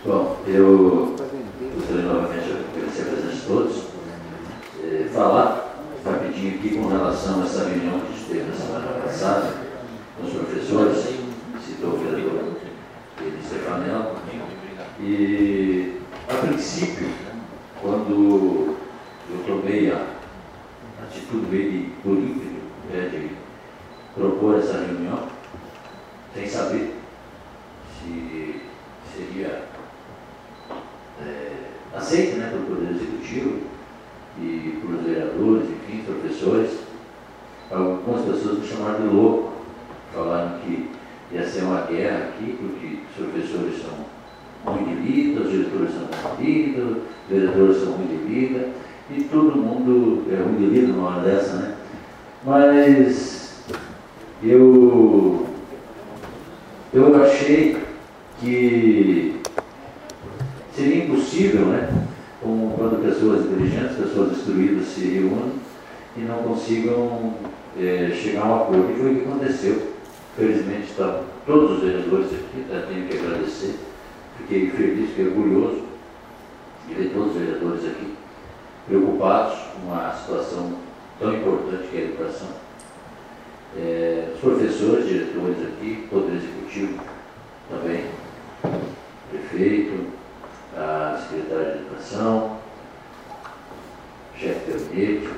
Bom, eu gostaria novamente de agradecer a presença de todos. Falar rapidinho aqui com relação a essa reunião que a gente teve na semana passada com os professores, citou o vereador Stefanel. E, a princípio, quando eu tomei a atitude meio política de propor essa reunião, sem saber se seria aceita, né, pelo Poder Executivo e pelos vereadores, enfim, professores. Algumas pessoas me chamaram de louco, falaram que ia ser uma guerra aqui, porque os professores são ruim de vida, os diretores são ruim de vida, os vereadores são ruim de vida, e todo mundo é ruim de vida numa hora dessa, né? Mas eu achei que seria impossível, né, quando pessoas inteligentes, pessoas instruídas se reúnem e não consigam chegar a um acordo. E foi o que aconteceu. Felizmente, estavam todos os vereadores aqui, tenho que agradecer, fiquei feliz, fiquei orgulhoso de ver todos os vereadores aqui preocupados com uma situação tão importante que é a educação. Os professores, diretores aqui, Poder Executivo também, prefeito, a secretária de Educação, chefe de gabinete,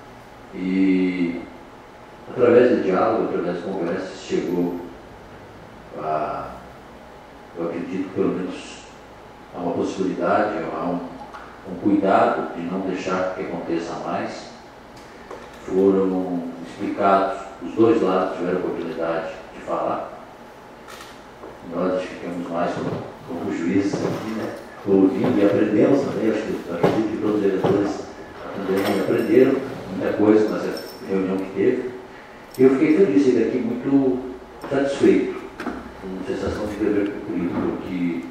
e através de diálogo, através de conversas, chegou a, eu acredito, pelo menos, a uma possibilidade, a um cuidado de não deixar que aconteça mais. Foram explicados, os dois lados tiveram a oportunidade de falar. Nós ficamos mais como juízes aqui, né, ouvindo e aprendemos também. Acho que acredito que todos os vereadores também aprenderam muita coisa nessa reunião que teve. E eu fiquei feliz, saí daqui muito satisfeito, com sensação de dever cumprido, porque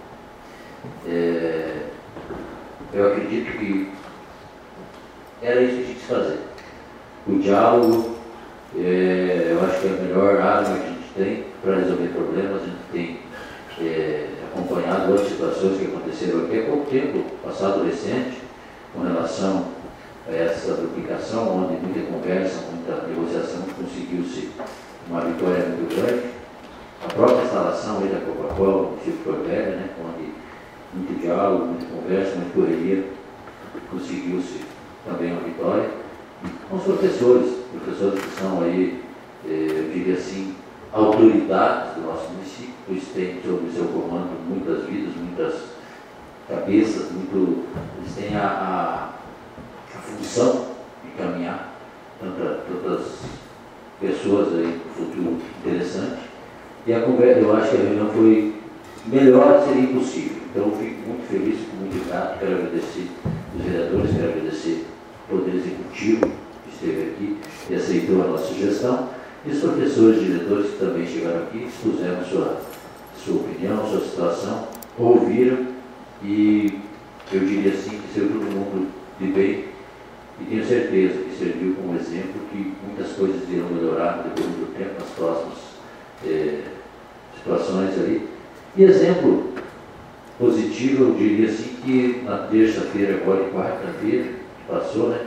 eu acredito que era isso que tinha que se fazer. O diálogo, eu acho que é a melhor arma que a gente tem para resolver problemas. A gente tem acompanhado outras situações que aconteceram aqui há pouco tempo, passado recente, com relação a essa duplicação, onde muita conversa, muita negociação, conseguiu-se uma vitória muito grande. A própria instalação aí da Coca-Cola, no município de Porto Velho, né, onde muito diálogo, muita conversa, muita correria, conseguiu-se também uma vitória. E com os professores que são aí, eu diria assim, autoridades do nosso município, pois tem sob o seu comando muitas vidas, muitas cabeças, eles têm a função de caminhar tantas pessoas aí para o futuro interessante. E a conversa, eu acho que a reunião foi melhor, seria impossível. Então eu fico muito feliz, fico muito grato, quero agradecer os vereadores, quero agradecer o Poder Executivo que esteve aqui e aceitou a nossa sugestão, e os professores e diretores que também chegaram aqui, expuseram sua opinião, sua situação, ouviram, e eu diria assim que saiu todo mundo de bem, e tenho certeza que serviu como exemplo que muitas coisas irão melhorar no decorrer do tempo, nas próximas situações ali. E exemplo positivo, eu diria assim, que na terça-feira, agora e quarta-feira, que passou, né?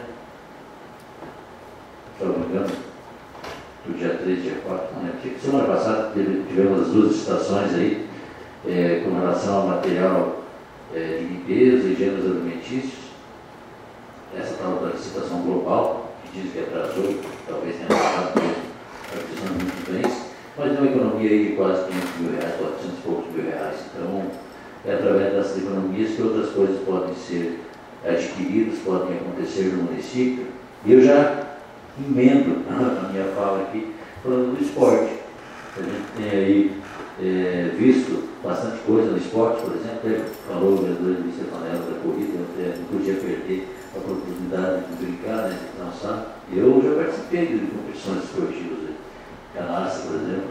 Se não me engano, do dia 3, dia 4, não lembro. Semana passada tivemos as duas licitações aí, com relação ao material de limpeza e gêneros alimentícios. Essa tal da licitação global, que diz que atrasou, talvez tenha passado mesmo a aquisição de muitos bens, mas deu uma economia aí de quase 500 mil reais, 400 e poucos mil reais. Então, é através dessas economias que outras coisas podem ser adquiridas, podem acontecer no município. E eu já emendo a minha fala aqui, falando do esporte. A gente tem aí visto bastante coisa no esporte, por exemplo. Ele falou o vereador de Stefanel da corrida, eu não podia perder a oportunidade de brincar, né, de dançar. Eu já participei de competições esportivas, canastra, por exemplo.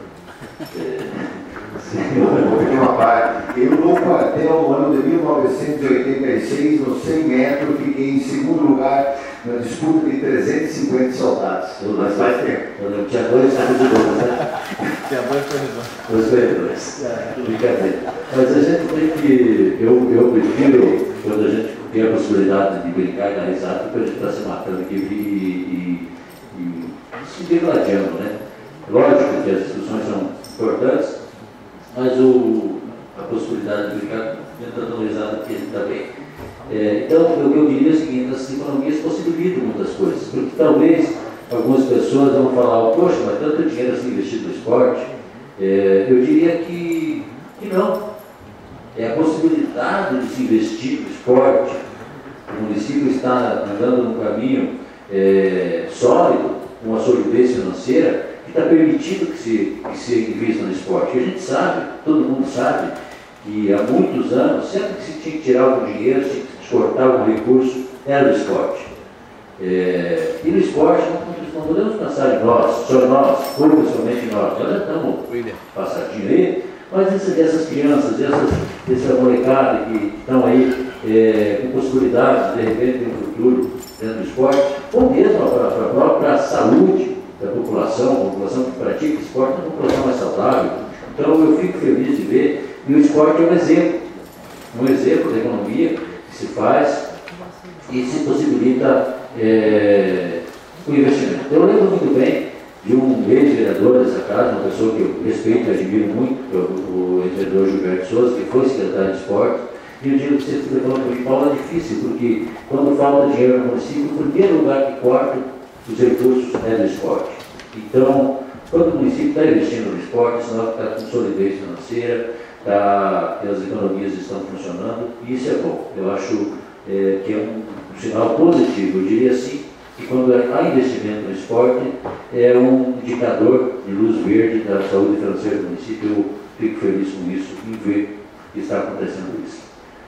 Uma parte. Eu no quartel, no ano de 1986, nos 100 metros, fiquei em segundo lugar na disputa de 350 soldados. Mas faz tempo. Eu tinha dois corredores, né? Tinha dois corredores. Dois corredores. Brincadeira. Mas a gente tem que eu prefiro, quando a gente tem a possibilidade de brincar e dar risada, porque a gente está se matando aqui e se degradando, né? Lógico que as discussões são importantes, mas a possibilidade de brincar dando risada aqui também. Então, eu diria o seguinte, as economias possibilitam muitas coisas, porque talvez algumas pessoas vão falar, poxa, mas tanto dinheiro assim investido no esporte, eu diria que não. É a possibilidade de se investir no esporte. O município está andando num caminho sólido, com uma solidez financeira, que está permitindo que se invista no esporte. E a gente sabe, todo mundo sabe, que há muitos anos, sempre que se tinha que tirar algum dinheiro, se tinha que cortar algum recurso, era do esporte. E no esporte não podemos pensar em nós, só nós, somente nós. Nós já estamos passadinho aí, mas essas crianças, essa molecada que estão aí com possibilidades de repente ter um futuro dentro do esporte, ou mesmo para a própria saúde da população, a população que pratica esporte é uma população mais saudável. Então eu fico feliz de ver, e o esporte é um exemplo da economia que se faz e se possibilita o investimento. Eu lembro muito bem de um ex-vereador dessa casa, uma pessoa que eu respeito e admiro muito, o ex-vereador Gilberto Souza, que foi secretário de esporte, e eu digo que você falou para mim, Paulo, é difícil, porque quando falta dinheiro no município, o primeiro lugar que corta os recursos é do esporte. Então, quando o município está investindo no esporte, senão está com solidez financeira, que as economias estão funcionando, e isso é bom. Eu acho que é um sinal positivo, eu diria assim, que quando há investimento no esporte, é um indicador de luz verde da saúde financeira do município. Eu fico feliz com isso, em ver que está acontecendo isso.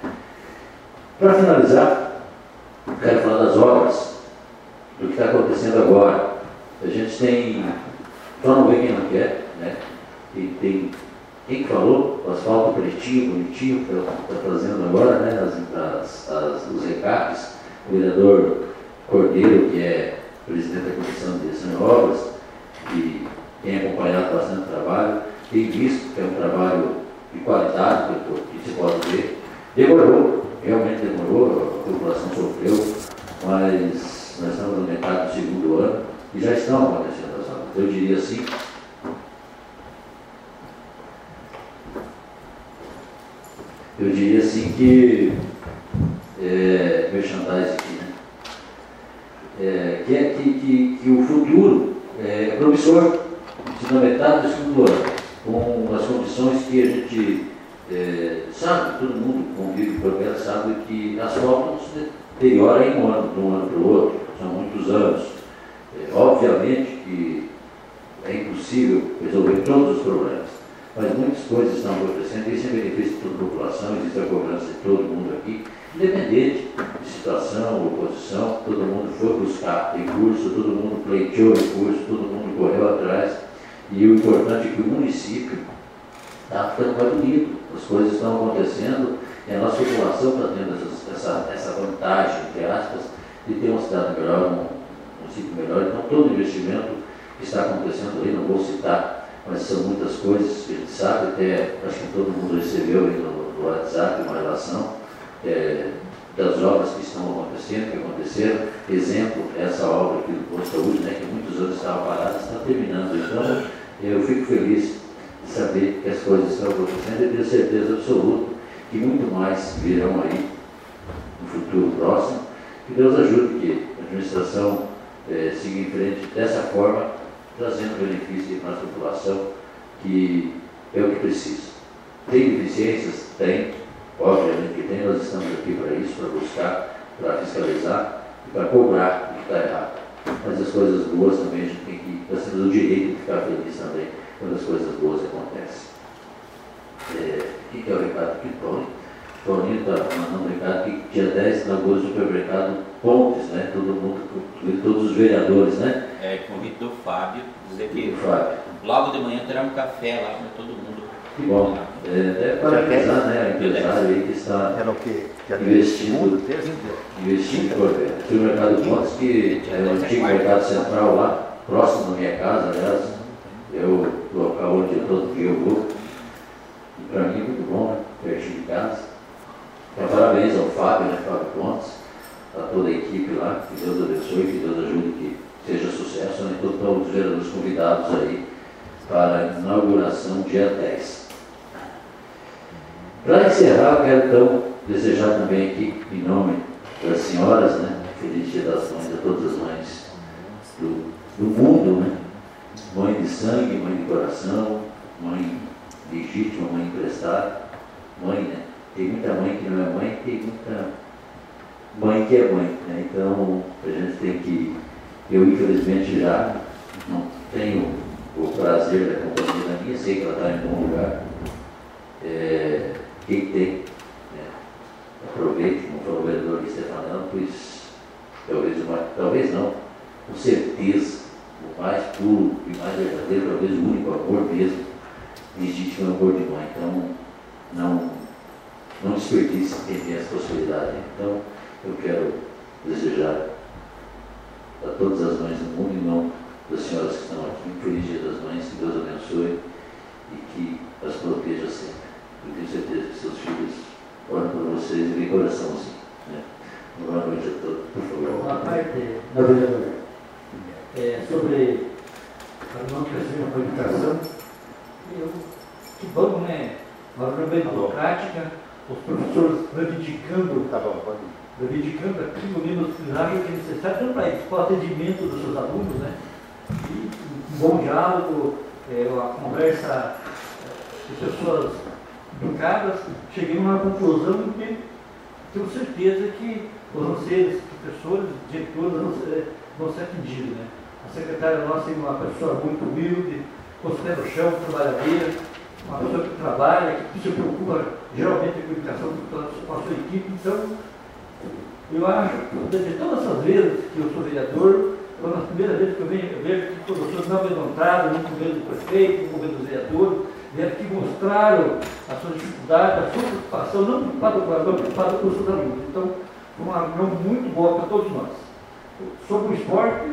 Para finalizar, quero falar das obras, do que está acontecendo agora. A gente tem, só não vê quem não quer, né? E tem quem que falou, o asfalto pretinho, bonitinho, que está fazendo agora, né? Os recapes, o vereador Cordeiro, que é presidente da Comissão de Direção de Obras, que tem acompanhado bastante trabalho, tem visto que é um trabalho de qualidade, que se pode ver. Demorou, realmente demorou, a população sofreu, mas nós estamos no metade do segundo ano e já estão acontecendo as obras. Eu diria assim, que merchandising aqui, né? Que o futuro é promissor, se na metade do segundo ano, com as condições que a gente sabe, todo mundo convive com ela, sabe que as asfalto não se deteriora de um ano para o outro, são muitos anos. Obviamente que é impossível resolver todos os problemas, mas muitas coisas estão acontecendo e isso é benefício de toda a população, existe a cobrança de todo mundo aqui, independente de situação, oposição, todo mundo foi buscar recurso, todo mundo pleiteou recurso, todo mundo correu atrás, e o importante é que o município está ficando mais bonito, as coisas estão acontecendo e a nossa população está tendo essa vantagem, entre aspas, de ter uma cidade melhor, um município melhor. Então todo investimento que está acontecendo ali, não vou citar, mas são muitas coisas que a gente sabe, até acho que todo mundo recebeu aí no WhatsApp uma relação das obras que estão acontecendo, que aconteceram. Exemplo, essa obra aqui do posto de saúde, né, que muitos anos estava parada, está terminando. Então, eu fico feliz de saber que as coisas estão acontecendo e tenho certeza absoluta que muito mais virão aí no futuro próximo. Que Deus ajude que a administração siga em frente dessa forma, trazendo benefício para a população, que é o que precisa. Tem deficiências? Tem. Obviamente que tem, nós estamos aqui para isso, para buscar, para fiscalizar e para cobrar o que está errado. Mas as coisas boas também a gente tem que, nós temos o direito de ficar feliz também quando as coisas boas acontecem. O que é o recado aqui, Paulinho? Paulinho está mandando um recado que dia 10 inaugura o supermercado Pontes, né? Todo mundo, todos os vereadores, né? Convido o Fábio, dizer que Fábio, logo de manhã terá um café lá para todo mundo. que bom. Até parabenizar, né, a empresário aí que está investindo no mercado Pontes, que é o antigo mercado central lá, próximo da minha casa, aliás, é o local onde todo dia eu vou. E para mim é muito bom, né? Pertinho de casa. parabéns ao Fábio, né, Fábio Pontes, a toda a equipe lá, que Deus abençoe, que Deus ajude, que seja sucesso, né, todos os vereadores convidados aí para a inauguração dia 10. Para encerrar, eu quero então desejar também aqui, em nome das senhoras, né, feliz dia das mães, a todas as mães do mundo, né, mãe de sangue, mãe de coração, mãe legítima, mãe emprestada, mãe, né, tem muita mãe que não é mãe, tem muita mãe que é mãe, né, então a gente tem que, eu infelizmente já não tenho o prazer da companhia da minha, sei que ela está em bom lugar, quem tem, né, aproveite, como falou o vereador Stefanel, pois talvez não, com certeza, o mais puro e mais verdadeiro, talvez o único amor mesmo, legítimo é o amor de mãe. Então, não desperdice quem tem essa possibilidade. Então, eu quero desejar a todas as mães do mundo, em nome das senhoras que estão aqui, um feliz dia das mães, que Deus abençoe e que as proteja sempre. Eu tenho certeza que seus filhos oram por vocês e de coraçãozinho. Né? Boa noite a todos, por favor. Uma parte da vereadora sobre a não crescer na qualificação. Que bom, né? Uma reunião bem democrática, os professores reivindicando aquilo mesmo que é necessário, tanto para o atendimento dos seus alunos, né? E um bom diálogo, uma conversa de pessoas educadas, cheguei a uma conclusão que tenho certeza que vocês, professores, diretores, vão ser atendidos, né? A secretária nossa é uma pessoa muito humilde, com os pés no chão, trabalhadeira, uma pessoa que trabalha, que se preocupa geralmente com a educação com a sua equipe. Então, eu acho que de todas essas vezes que eu sou vereador, foi a primeira vez que eu vejo que os professores não levantaram, nem com medo do prefeito, nem com medo dos vereadores, vieram que mostraram a sua dificuldade, a sua preocupação, não preocupado com o aluno, preocupado com os seus alunos. Então, foi uma reunião muito boa para todos nós. Sobre o esporte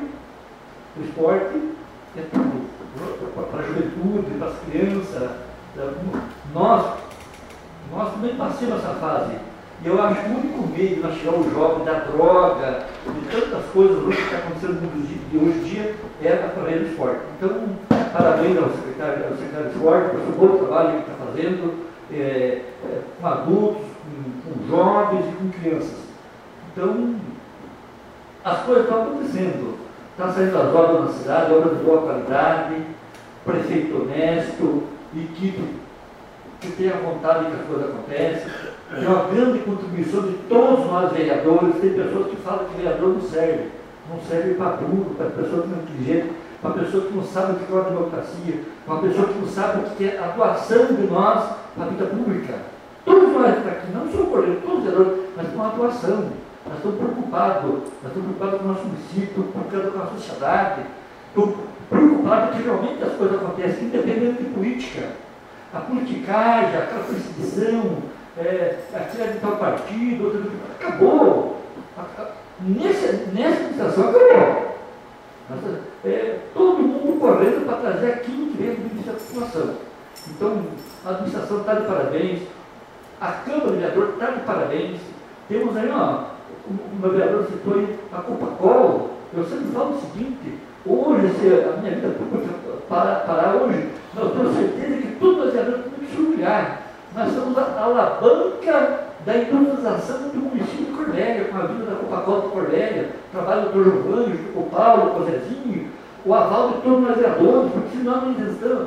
é tudo, para a juventude, para as crianças. Nós também passamos essa fase. E eu acho que o único meio de nós tirar o jovem da droga, de tantas coisas que está acontecendo no mundo de hoje em dia, é através do esporte. Então, parabéns ao secretário de esporte pelo bom trabalho que está fazendo, com adultos, com jovens e com crianças. Então, as coisas estão acontecendo. Estão saindo as obras na cidade, obras de boa qualidade, prefeito honesto, equipe que tenha vontade que as coisas acontecem. Tem uma grande contribuição de todos nós vereadores. Tem pessoas que falam que vereador não serve para burro, para pessoa que não é inteligente, para pessoa que não sabe o que é uma democracia, para pessoa que não sabe o que é a atuação de nós na vida pública. Todos nós que estamos aqui, não só por todos os vereadores, mas com a atuação. Nós estamos preocupados com o nosso município, preocupados com a sociedade, preocupados que realmente as coisas acontecem, independente de política. A politicagem, aquela perseguição, aquele de tal partido, outro, acabou. Nessa administração acabou. Todo mundo correndo para trazer aquilo que veio do Ministério da População. Então, a administração está de parabéns, a Câmara de Vereador está de parabéns. Temos aí, o meu vereador citou aí a Copacol. Eu sempre falo o seguinte: hoje, se a minha vida pública parar hoje, nós temos certeza que todos os vereadores temos que se orgulhar. Nós somos a alavanca da industrialização do município de Cordélia, com a vinda da Copacol de Cordélia, o trabalho do Dr. Giovanni, com o Paulo, com o Zezinho, o aval de todos nós vereadores, porque senão não isentamos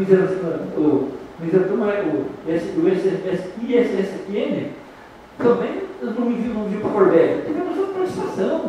o ISSN, também não enviam para Cordélia. Tivemos uma participação.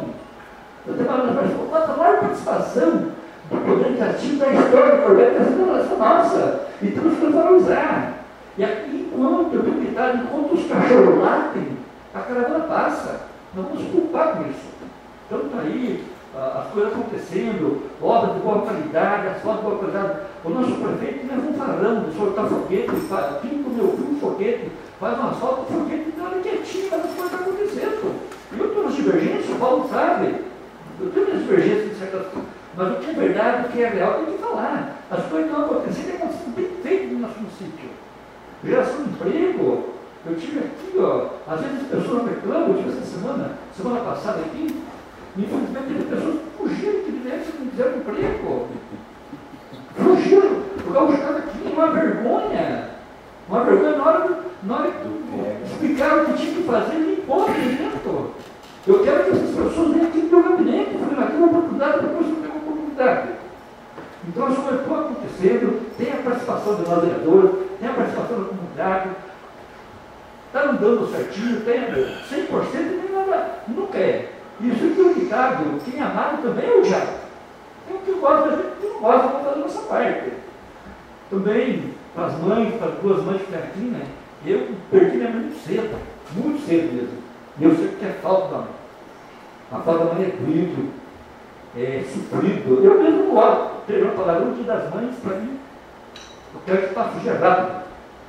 A maior participação do poder legislativo da história de Cordélia está sendo essa nossa. E temos que valorizar. E aqui, enquanto os cachorros latem, a caravana passa. Não vamos se culpar com isso. Então está aí as coisas acontecendo, obras de boa qualidade, asfalto de boa qualidade. O nosso prefeito leva um farrão de soltar foguete, pinta o meu filho foguete, faz um asfalto de foguete e olha quietinho, mas as coisas estão acontecendo. Eu estou nas divergências, o Paulo sabe. Eu tenho minhas divergências de certas coisas. Mas o que é verdade, o que é real, tem que falar. As coisas estão acontecendo, tem acontecido bem feito no nosso município. Geração de emprego. Eu tive aqui, Às vezes as pessoas reclamam, tipo semana passada aqui, infelizmente teve pessoas que fugiram de direito e não fizeram emprego. Fugiram. O gaúcho estava aqui, uma vergonha. Uma vergonha na hora que explicaram o que tinha que fazer, limpou o evento. Eu quero que essas pessoas venham aqui no meu gabinete. Eu falei, mas tem uma oportunidade, depois não tem uma oportunidade. Então, as coisas estão acontecendo, tem a participação do nosso vereador, tem a participação da comunidade, está andando certinho, tem 100% e nem nada, nunca é. Isso aqui é um ditado, quem é amado também é odiado. Tem o que gosta, a gente que não gosta, vamos fazer a nossa parte. Também, para as mães, para as duas mães que estão aqui, né? Eu perdi minha mãe muito cedo mesmo. E eu sei que é falta da mãe. A falta da mãe é doído, é sofrido. Eu mesmo não gosto. Terão falado o Dia das Mães, para mim, eu quero que passe rápido.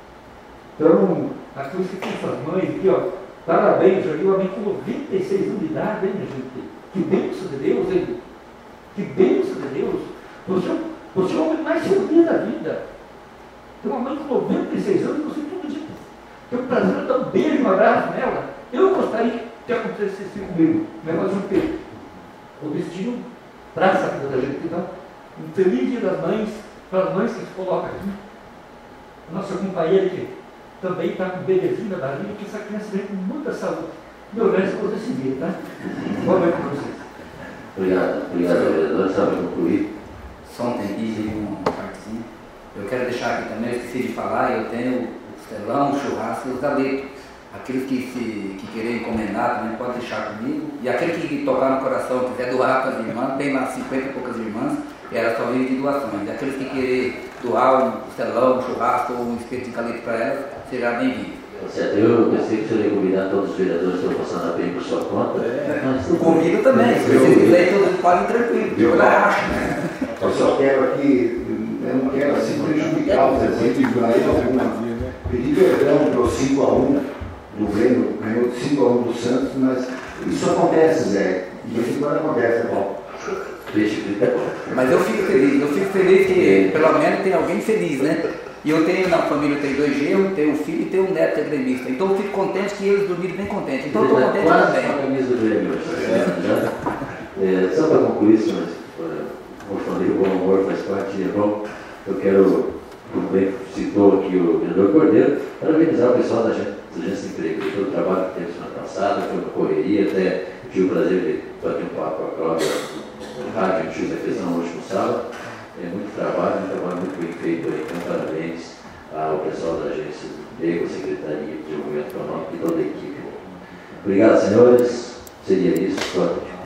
Então, a coisa que tem essas mães aqui, ó, parabéns, eu amei com 96 anos de idade, hein, minha gente? Que bênção de Deus, hein? Que bênção de Deus. Você é o homem mais feliz da vida. Tem uma mãe com 96 anos, você todo dia tem o prazer de dar um beijo, um abraço nela. Eu gostaria que acontecesse comigo. Mas o quê? O destino traça a vida da gente. Então, um feliz Dia das Mães, para as mães que se colocam aqui. A nossa companheira que também está com um bebezinho na barriga, que essa criança vem com muita saúde. Meu resto é esse dia, tá? Boa noite para vocês. Obrigado, vereador. Sabe concluir? Só um tempinho, uma partezinha. Eu quero deixar aqui também, eu esqueci de falar, eu tenho o costelão, o churrasco e os galetos. Aqueles que querem encomendar também pode deixar comigo. E aquele que tocar no coração, quiser doar para as irmãs, tem lá 50 e poucas irmãs, e elas só vivem de doações. E aqueles que querem doar um costelão, um churrasco ou um espeto de galeto para elas, será bem-vindo. Certo, eu pensei que você ia convidar todos os vereadores que estão passando a bem por sua conta. O convido também, se vocês quiserem, todos podem tranquilo. Eu acho. Eu só quero aqui, eu não quero assim prejudicar os exemplos de maneira alguma. Pedir perdão para o 5-1 do Grêmio, ganhou 5-1 do Santos, mas isso acontece, Zé. De vez em quando acontece, tá bom? Mas eu fico feliz que pelo menos tem alguém feliz, né? E eu tenho na família, eu tenho 2 genros, tenho um filho e tenho um neto que é gremista. Então eu fico contente que eles dormiram bem contentes. Então eu estou contente também. A camisa do Grêmio, só para concluir isso, mas como eu falei, o bom humor faz parte, é bom. Eu quero, como bem citou aqui o vereador Cordeiro, parabenizar o pessoal da Agência de Emprego, todo o trabalho que teve semana passada, foi uma correria, até tive o prazer de bater um papo com a Cláudia no rádio, a gente fez a questão no último sábado. É muito trabalho muito bem feito aí. Então, parabéns ao pessoal da Agência de Emprego, Secretaria de Desenvolvimento Econômico e toda a equipe. Obrigado, senhores. Seria isso. Boa noite.